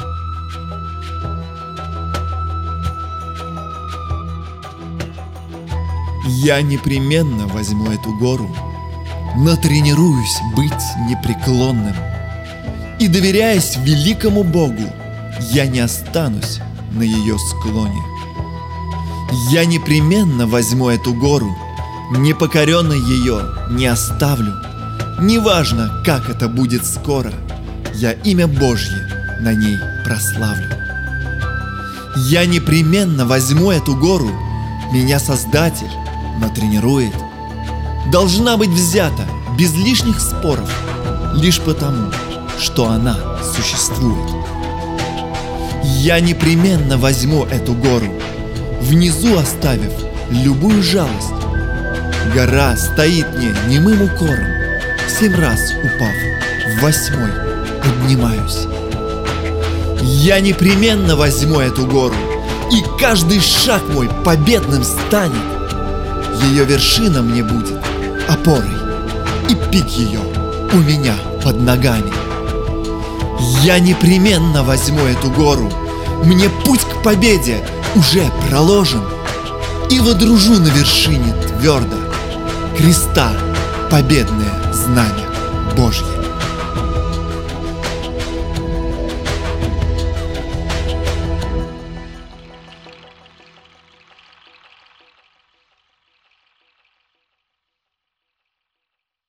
Я непременно возьму эту гору, натренируюсь быть непреклонным. И, доверяясь великому Богу, я не останусь на ее склоне. Я непременно возьму эту гору, непокоренной ее не оставлю. Неважно, как это будет скоро, я имя Божье на ней прославлю. Я непременно возьму эту гору, меня Создатель натренирует. Должна быть взята без лишних споров, лишь потому, что она существует. Я непременно возьму эту гору, внизу оставив любую жалость. Гора стоит мне немым укором, 7 раз упав, в 8-й поднимаюсь. Я непременно возьму эту гору, и каждый шаг мой победным станет. Ее вершина мне будет опорой, и пик ее у меня под ногами. Я непременно возьму эту гору, мне путь к победе уже проложен, и водружу на вершине твердо креста победное знамя Божье.